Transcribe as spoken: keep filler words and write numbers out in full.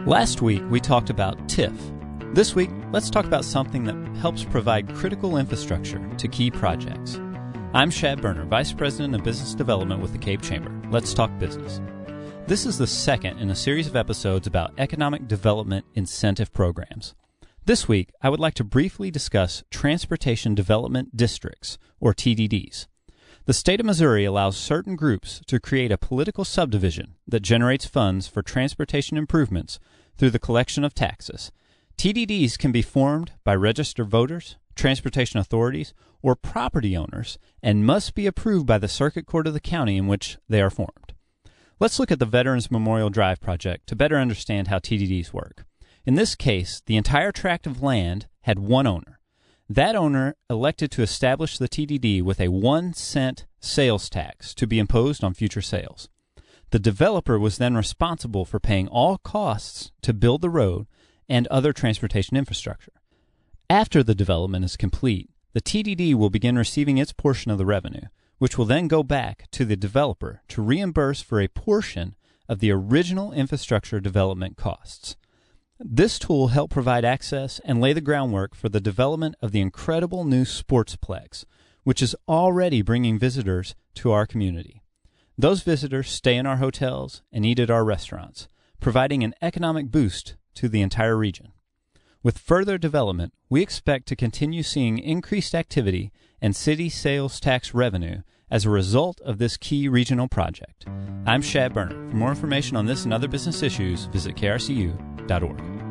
Last week, we talked about T I F. This week, let's talk about something that helps provide critical infrastructure to key projects. I'm Shad Berner, Vice President of Business Development with the Cape Chamber. Let's talk business. This is the second in a series of episodes about economic development incentive programs. This week, I would like to briefly discuss Transportation Development Districts, or T D Ds. The state of Missouri allows certain groups to create a political subdivision that generates funds for transportation improvements through the collection of taxes. T D Ds can be formed by registered voters, transportation authorities, or property owners and must be approved by the Circuit Court of the county in which they are formed. Let's look at the Veterans Memorial Drive project to better understand how T D Ds work. In this case, the entire tract of land had one owner. That owner elected to establish the T D D with a one cent sales tax to be imposed on future sales. The developer was then responsible for paying all costs to build the road and other transportation infrastructure. After the development is complete, the T D D will begin receiving its portion of the revenue, which will then go back to the developer to reimburse for a portion of the original infrastructure development costs. This tool helped provide access and lay the groundwork for the development of the incredible new Sportsplex, which is already bringing visitors to our community. Those visitors stay in our hotels and eat at our restaurants, providing an economic boost to the entire region. With further development, we expect to continue seeing increased activity and city sales tax revenue as a result of this key regional project. I'm Shad Berner. For more information on this and other business issues, visit K R C U dot org.